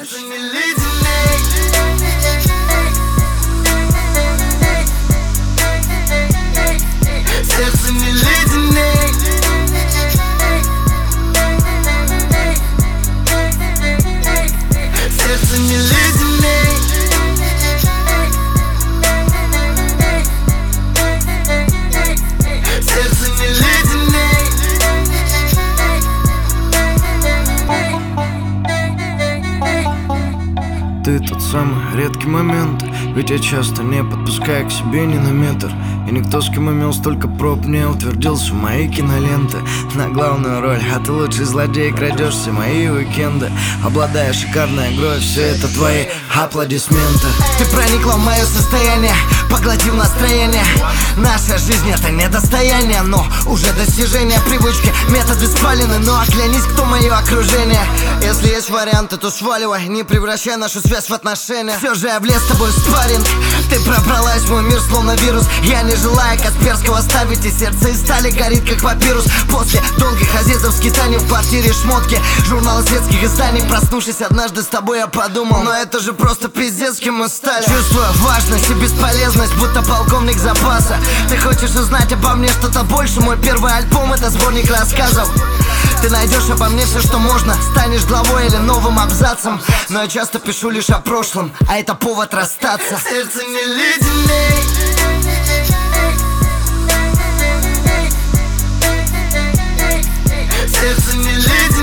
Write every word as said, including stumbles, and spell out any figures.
Сердце не леденей. Сердце не леденей. Сердце не леденей. Сердце не леденей. Ты тот самый редкий момент, ведь я часто не подпускаю к себе ни на метр. И никто, с кем имел столько проб, не утвердился в моей киноленты на главную роль. А ты лучший злодей, крадешь все мои уикенды, обладая шикарной игрой, все это твои аплодисменты. Ты проникла в мое состояние, поглотив настроение. Наша жизнь это не достояние, но уже достижение. Привычки, методы спалены, но оглянись, кто мое окружение. Если есть варианты, то сваливай, не превращай нашу связь в отношения. Все же я влез с тобой в спарринг. Ты пробралась в мой мир словно вирус. Я не желаю Касперского ставить, и сердце из стали горит как папирус. После долгих азизов скитаний в квартире шмотки, журналы светских изданий. Проснувшись однажды с тобой, я подумал, но это же просто пиздец, кем мы стали. Чувствую важность и бесполезность, будто полковник запаса. Ты хочешь узнать обо мне что-то больше? Мой первый альбом это сборник рассказов. Ты найдешь обо мне все, что можно, станешь главой или новым абзацем. Но я часто пишу лишь о прошлом, а это повод расстаться. Сердце не леденей. Сердце не леденей.